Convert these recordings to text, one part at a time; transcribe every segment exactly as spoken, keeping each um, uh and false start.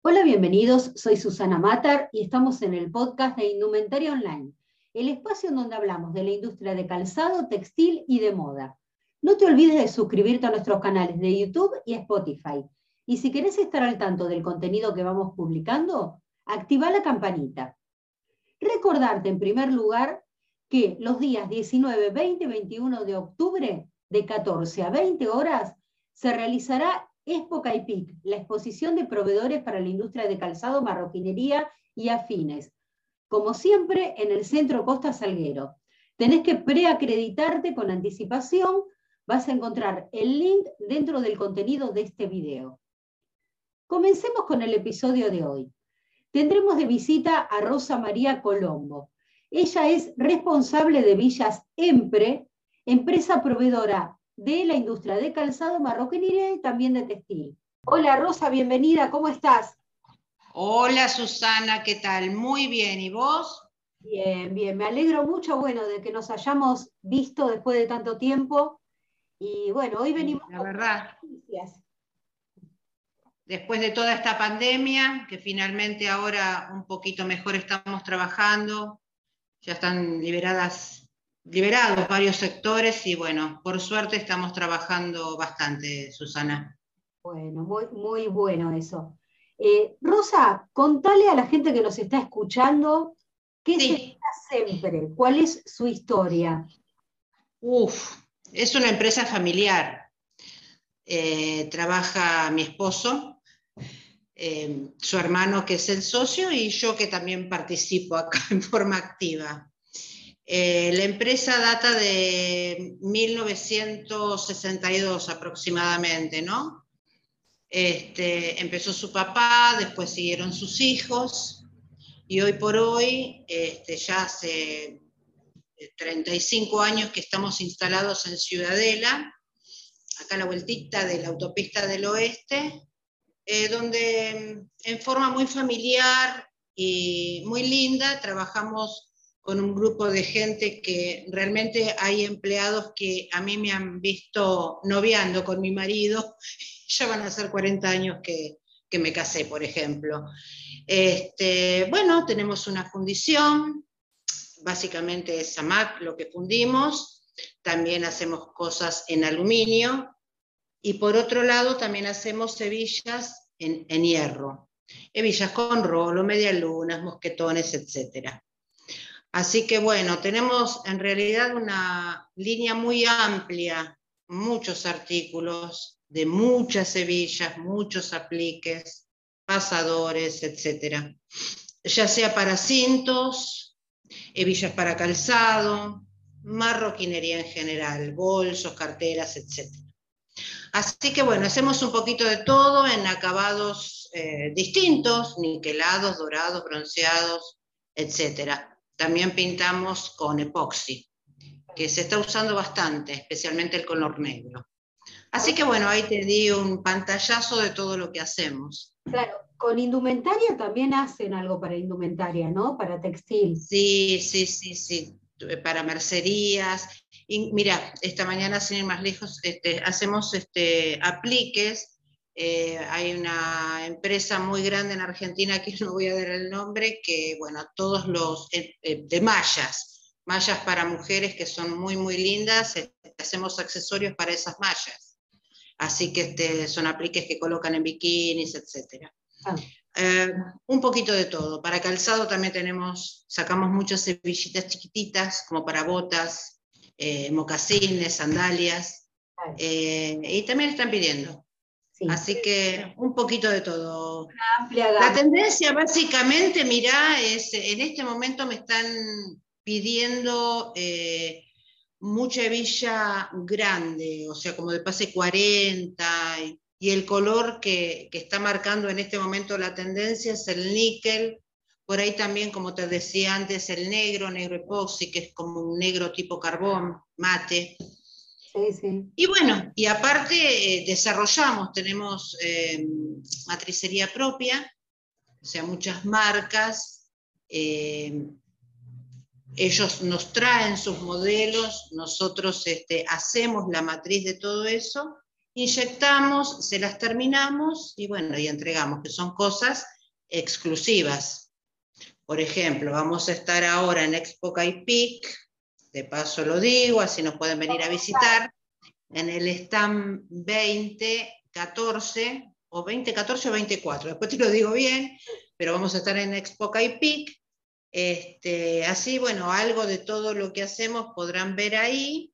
Hola, bienvenidos. Soy Susana Matar y estamos en el podcast de Indumentaria Online, el espacio en donde hablamos de la industria de calzado, textil y de moda. No te olvides de suscribirte a nuestros canales de YouTube y Spotify. Y si querés estar al tanto del contenido que vamos publicando, activa la campanita. Recordarte en primer lugar que los días diecinueve, veinte y veintiuno de octubre, de catorce a veinte horas, se realizará Expo Caipic, la exposición de proveedores para la industria de calzado, marroquinería y afines. Como siempre, en el Centro Costa Salguero. Tenés que preacreditarte con anticipación. Vas a encontrar el link dentro del contenido de este video. Comencemos con el episodio de hoy. Tendremos de visita a Rosa María Colombo. Ella es responsable de Villas Empre, empresa proveedora de la industria de calzado, marroquinería y también de textil. Hola Rosa, bienvenida, ¿cómo estás? Hola Susana, ¿qué tal? Muy bien, ¿y vos? Bien, bien, me alegro mucho, bueno, de que nos hayamos visto después de tanto tiempo. Y bueno, hoy venimos La con verdad, noticias. después de toda esta pandemia, que finalmente ahora un poquito mejor estamos trabajando, ya están liberadas, liberados varios sectores y bueno, por suerte estamos trabajando bastante, Susana. Bueno, muy, muy bueno eso. Eh, Rosa, contale a la gente que nos está escuchando qué se Sí, llama Sempre, cuál es su historia. uf, es una empresa familiar. Eh, trabaja mi esposo, eh, su hermano que es el socio y yo que también participo acá en forma activa. Eh, la empresa data de mil novecientos sesenta y dos aproximadamente, ¿no? Este, empezó su papá, después siguieron sus hijos y hoy por hoy, este, ya hace treinta y cinco años que estamos instalados en Ciudadela, acá a la vueltita de la autopista del oeste, eh, donde en forma muy familiar y muy linda trabajamos con un grupo de gente que realmente hay empleados que a mí me han visto noviando con mi marido, ya van a ser cuarenta años que, que me casé, por ejemplo. Este, bueno, tenemos una fundición, básicamente es SAMAC lo que fundimos, también hacemos cosas en aluminio, y por otro lado también hacemos hebillas en, en hierro, hebillas con rolo, medialunas, mosquetones, etcétera. Así que bueno, tenemos en realidad una línea muy amplia, muchos artículos, de muchas hebillas, muchos apliques, pasadores, etcétera. Ya sea para cintos, hebillas para calzado, marroquinería en general, bolsos, carteras, etcétera. Así que bueno, hacemos un poquito de todo en acabados eh, distintos, niquelados, dorados, bronceados, etcétera. También pintamos con epoxi, que se está usando bastante, especialmente el color negro. Así que bueno, ahí te di un pantallazo de todo lo que hacemos. Claro, con indumentaria también hacen algo para indumentaria, ¿no? Para textil. Sí, sí, sí, sí, para mercerías. Y mira, esta mañana, sin ir más lejos, este, hacemos este, apliques. Eh, hay una empresa muy grande en Argentina, que no voy a dar el nombre, que, bueno, todos los, eh, eh, de mallas, mallas para mujeres que son muy, muy lindas, este, hacemos accesorios para esas mallas. Así que este, son apliques que colocan en bikinis, etcétera. Ah, Eh, un poquito de todo. Para calzado también tenemos, sacamos muchas hebillitas chiquititas, como para botas, eh, mocasines, sandalias, claro, eh, y también están pidiendo. sí, Así que un poquito de todo. una amplia La gama. tendencia básicamente, mirá, es, en este momento me están pidiendo eh, mucha hebilla grande, o sea, como de pase cuarenta, y, y el color que, que está marcando en este momento la tendencia es el níquel, por ahí también, como te decía antes, el negro, negro epoxi, que es como un negro tipo carbón, mate. Sí, sí. Y bueno, y aparte eh, desarrollamos, tenemos eh, matricería propia, o sea, muchas marcas, eh, ellos nos traen sus modelos, nosotros este, hacemos la matriz de todo eso, inyectamos, se las terminamos y bueno, y entregamos, que son cosas exclusivas. Por ejemplo, vamos a estar ahora en Expo Caipic, de paso lo digo, así nos pueden venir a visitar, en el stand veinte catorce, o veinte catorce o veinticuatro, después te lo digo bien, pero vamos a estar en Expo Caipic. Este, así, bueno, algo de todo lo que hacemos podrán ver ahí.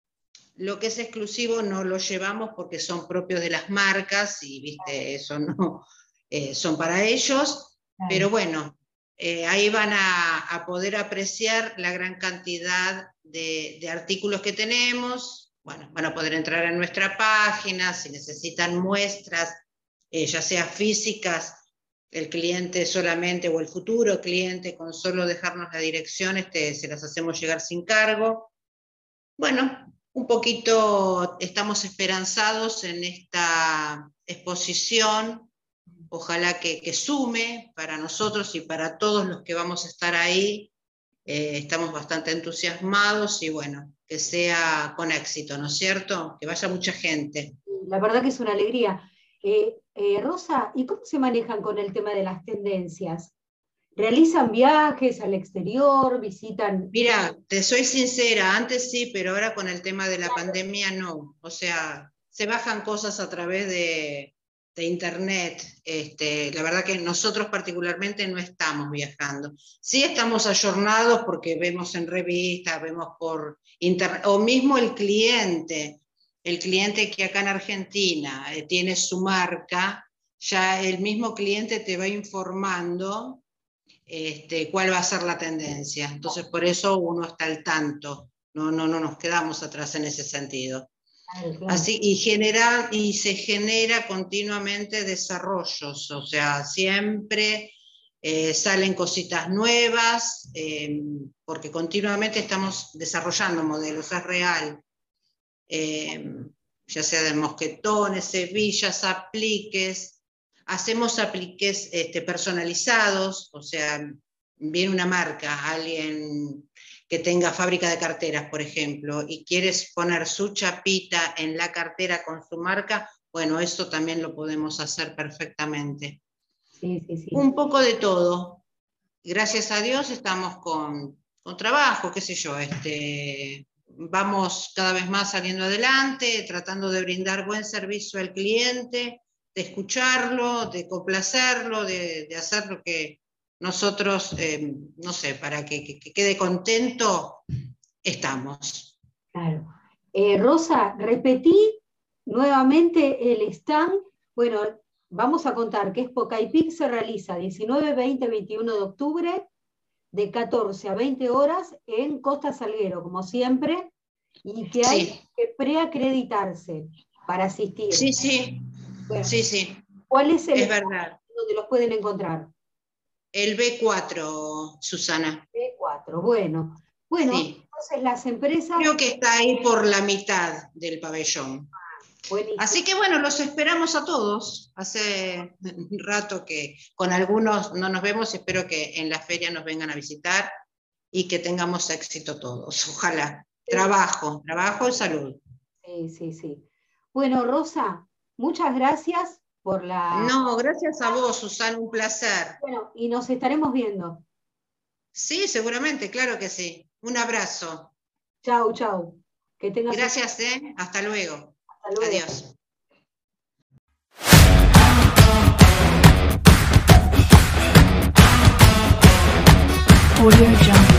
Lo que es exclusivo no lo llevamos porque son propios de las marcas y, viste, eso no, eh, son para ellos, pero bueno, eh, ahí van a, a poder apreciar la gran cantidad de, de artículos que tenemos. Bueno, van a poder entrar en nuestra página, si necesitan muestras, eh, ya sea físicas, el cliente solamente o el futuro cliente, con solo dejarnos la dirección, este, se las hacemos llegar sin cargo. Bueno, un poquito estamos esperanzados en esta exposición, ojalá que, que sume para nosotros y para todos los que vamos a estar ahí. Eh, estamos bastante entusiasmados y bueno, que sea con éxito, ¿no es cierto? Que vaya mucha gente. La verdad que es una alegría. Eh, eh, Rosa, ¿y cómo se manejan con el tema de las tendencias? ¿Realizan viajes al exterior? ¿Visitan? Mira, te soy sincera, antes sí, pero ahora con el tema de la pandemia no. O sea, se bajan cosas a través de, de internet. Este, la verdad que nosotros particularmente no estamos viajando. Sí estamos ayornados porque vemos en revistas, vemos por internet, o mismo el cliente, el cliente que acá en Argentina eh, tiene su marca, ya el mismo cliente te va informando Este, cuál va a ser la tendencia. Entonces, por eso uno está al tanto, no, no, no nos quedamos atrás en ese sentido. Claro, claro. Así, y, genera, y se genera continuamente desarrollos, o sea, siempre eh, salen cositas nuevas, eh, porque continuamente estamos desarrollando modelos, es real. Eh, ya sea de mosquetones, hebillas, apliques. Hacemos apliques este, personalizados, o sea, viene una marca, alguien que tenga fábrica de carteras, por ejemplo, y quieres poner su chapita en la cartera con su marca, bueno, eso también lo podemos hacer perfectamente. Sí, sí, sí. Un poco de todo. Gracias a Dios estamos con, con trabajo, qué sé yo, este, vamos cada vez más saliendo adelante, tratando de brindar buen servicio al cliente, de escucharlo, de complacerlo, de, de hacer lo que nosotros, eh, no sé, para que, que, que quede contento, estamos. Claro. Eh, Rosa, repetí nuevamente el stand. Bueno, vamos a contar que Expo Caipic se realiza diecinueve, veinte, veintiuno de octubre, de catorce a veinte horas en Costa Salguero, como siempre, y que hay sí. que preacreditarse para asistir. Sí, sí. Bueno, sí, sí. ¿Cuál es el es verdad. donde los pueden encontrar? El B cuatro, Susana. B cuatro, bueno. Bueno, sí. Entonces las empresas... Creo que está ahí por la mitad del pabellón. Buenísimo. Así que bueno, los esperamos a todos. Hace un rato que con algunos no nos vemos, espero que en la feria nos vengan a visitar y que tengamos éxito todos. Ojalá. Sí. Trabajo, trabajo y salud. Sí, sí, sí. Bueno, Rosa, muchas gracias por la... No, gracias a vos, Susana, un placer. Bueno, y nos estaremos viendo. Sí, seguramente, claro que sí. Un abrazo. Chau, chau. Que tengas gracias, un... ¿eh? Hasta luego. Hasta luego. Adiós. Audio Jungle.